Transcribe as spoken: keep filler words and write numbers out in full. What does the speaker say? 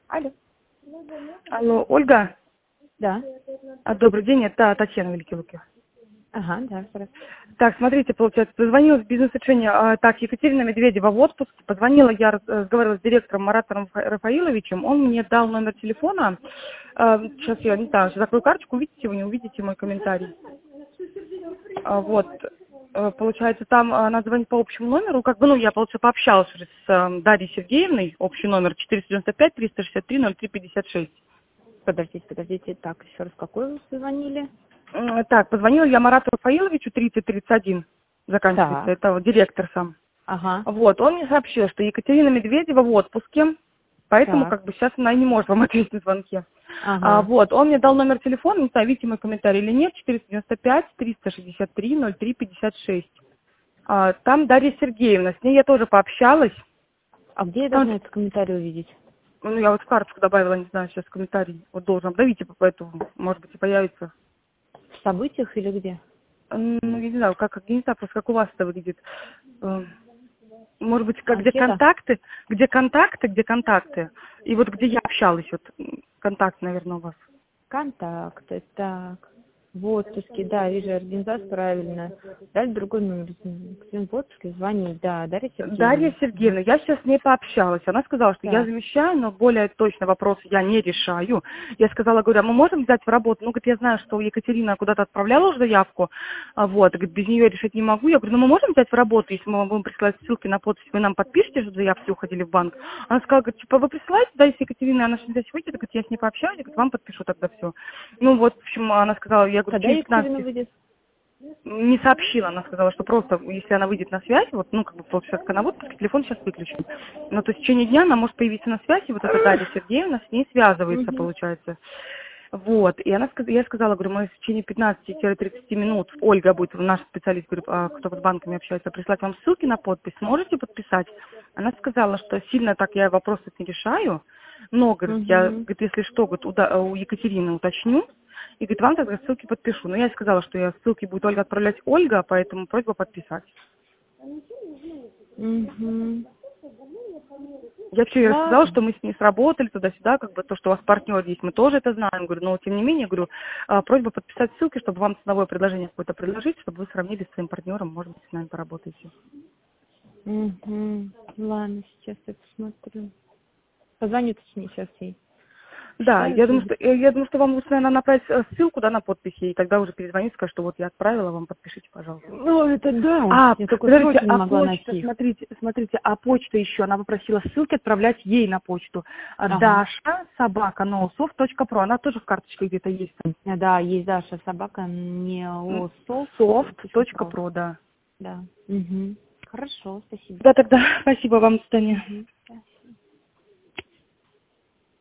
Алло. Алло, Ольга. Да. А, Добрый день, это Татьяна Великий Лукин. Ага, да, хорошо. Так, смотрите, получается, позвонила с бизнес-решения, а, так, Екатерина Медведева в отпуске, позвонила, я раз- разговаривала с директором Маратом Рафа- Рафаиловичем, он мне дал номер телефона, а, сейчас я не знаю, закрою карточку, увидите вы, не увидите мой комментарий. А, вот, э, получается, там она звонит по общему номеру, как бы, ну, я, получается, пообщалась уже с э, Дарьей Сергеевной, общий номер четыреста девяносто пять триста шестьдесят три ноль три пятьдесят шесть. Подождите, подождите. Так, еще раз, какой вы звонили? М, Так, позвонила я Марату Рафаиловичу, тридцать тридцать один заканчивается, Так. это вот директор сам. Ага. Вот, он мне сообщил, что Екатерина Медведева в отпуске, поэтому Так. как бы сейчас она и не может вам ответить на звонки. А, Ага. вот, он мне дал номер телефона, не знаю, видите мой комментарий или нет, четыреста девяносто пять триста шестьдесят три ноль три пятьдесят шесть. А, там Дарья Сергеевна, с ней я тоже пообщалась. А где я Там, должна этот комментарий увидеть? ну, я вот в карточку добавила, не знаю, сейчас комментарий, вот должен, обновите по этому, может быть, и появится. В событиях или где? М, Ну, я не знаю, как, как, я не знаю, просто как у вас это выглядит. Э, Может быть, как, где Анкета? контакты, где контакты, где контакты. И вот где я общалась, вот м, контакт, наверное, у вас. Контакты. Так. В отпуске, да, вижу, организация правильно. Дальше другой номер. В отпуске звонить, да, Дарья Дарья Сергеевна. Мгм. Сергеевна, я сейчас с ней пообщалась. Она сказала, что я Так. замещаю, но более точно вопросы я не решаю. Я сказала, говорю, а мы можем взять в работу? Ну, говорит, я знаю, что Екатерина куда-то отправляла уже заявку, а вот, говорит, без нее решить не могу. Я говорю, ну, мы можем взять в работу, если мы вам будем присылать ссылки на подпись, вы нам подпишите, что заявки уходили в банк? Она сказала, говорит, типа, вы присылаете, да, если Екатерина, она сейчас здесь выйдет, говорит, я с ней пообщаюсь, говорит, вам подпишу тогда все. Ну, вот, в общем, она сказала, я говорю, Когда через Екатерина пятнадцать выйдет? не сообщила, она сказала, что просто, если она выйдет на связь, вот, ну, как бы, получается, она в отпуске, телефон сейчас выключен. Но, то есть, в течение дня она может появиться на связи, и вот эта Дарья Сергеевна с ней связывается, Угу. получается. Вот, и она, сказ- я сказала, говорю, мы в течение пятнадцати-тридцати минут, Ольга будет, наш специалист, говорю, а, кто с банками общается, прислать вам ссылки на подпись, сможете подписать? Она сказала, что сильно так я вопросы не решаю, но, говорит, я, Угу. говорит, если что, говорит, уда- у Екатерины уточню, и говорит, вам тогда ссылки подпишу. Но я ей сказала, что я ссылки будет Ольга отправлять Ольга, поэтому просьба подписать. Угу. Я вообще ей рассказала, Ладно. что мы с ней сработали туда-сюда, как бы то, что у вас партнер есть, мы тоже это знаем. Говорю, но тем не менее, говорю, а, просьба подписать ссылки, чтобы вам ценовое предложение какое-то предложить, чтобы вы сравнили с своим партнером, может быть, с нами поработаете. Угу. Ладно, сейчас я посмотрю. Позвоню точнее сейчас ей. Да, Читаю, я думаю, будет. что э, я думаю, что вам лучше, наверное, направить э, ссылку, да, на подписи, и тогда уже перезвонить, скажу, что вот я отправила, вам подпишите, пожалуйста. Ну, это да. А, Я только подождите, сроки не а могла почта, найти их. смотрите, смотрите, а почта еще, она попросила ссылки отправлять ей на почту. А, Ага. Даша, собака, ноусофт точка про, она тоже в карточке где-то есть там. Да, есть Даша собака, не о Софт.про, про. да. Да. Угу. Хорошо, спасибо. Да, тогда спасибо вам, до свидания. Угу.